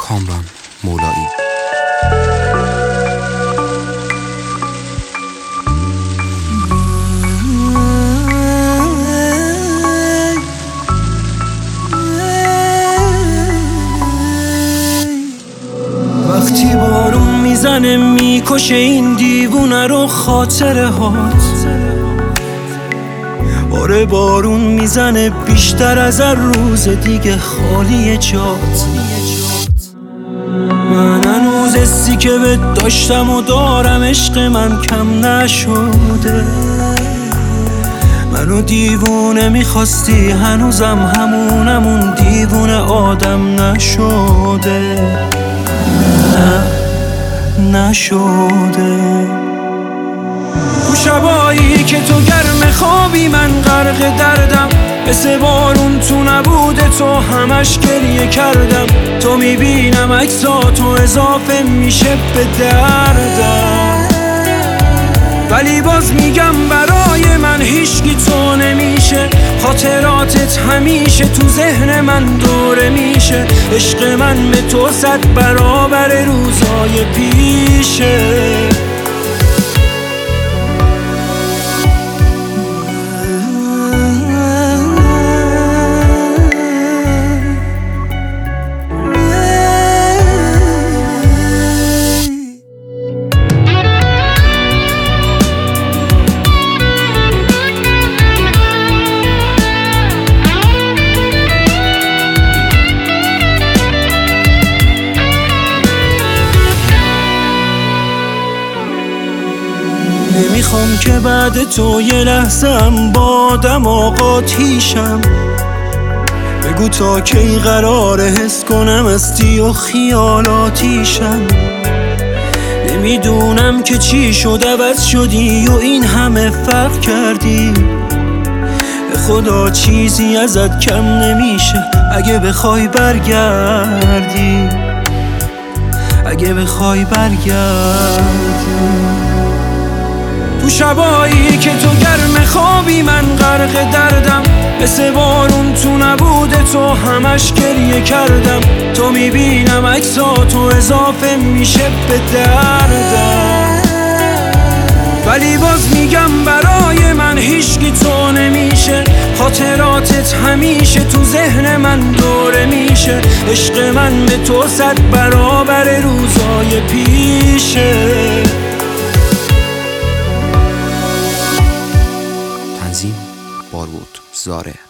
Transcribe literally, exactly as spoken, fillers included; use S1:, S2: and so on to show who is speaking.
S1: کامران مولایی.
S2: وقتی بارون میزنه میکشه این دیوونه رو خاطره هات. آره بارون میزنه بیشتر از هر روز دیگه خالی جات. من هنوز حسی که بهت داشتم و دارم عشق من کم نشده. منو دیوونه میخواستی هنوزم همونمون دیوونه آدم نشده. نه نشده. تو شبایی که تو گرم خوابی من غرق دردم، مثل بارون تو نبوده تو همش گریه کردم. تو میبینم عکساتو اضافه میشه به دردم، ولی باز میگم برای من هیچکی تو نمیشه. خاطراتت همیشه تو ذهن من دوره میشه. عشق من به تو صد برابر روزای پیشه. نمیخوام که بعد تو یه لحظه هم با آدم آقاتیشم. بگو تا کی قراره حس کنم استی و خیالاتیشم. نمیدونم که چی شد عوض شدی و این همه فرق کردی. به خدا چیزی ازت کم نمیشه اگه بخوای برگردی. اگه بخوای برگردی. تو شبایی که تو گرم خوابی من غرق دردم، مثل بارون تو نبوده تو همش گریه کردم. تو میبینم عکساتو اضافه میشه به دردم، ولی باز میگم برای من هیچکی تو نمیشه. خاطراتت همیشه تو ذهن من دوره میشه. عشق من به تو صد برابر روزای پیشه.
S1: تنظیم بارود زاره.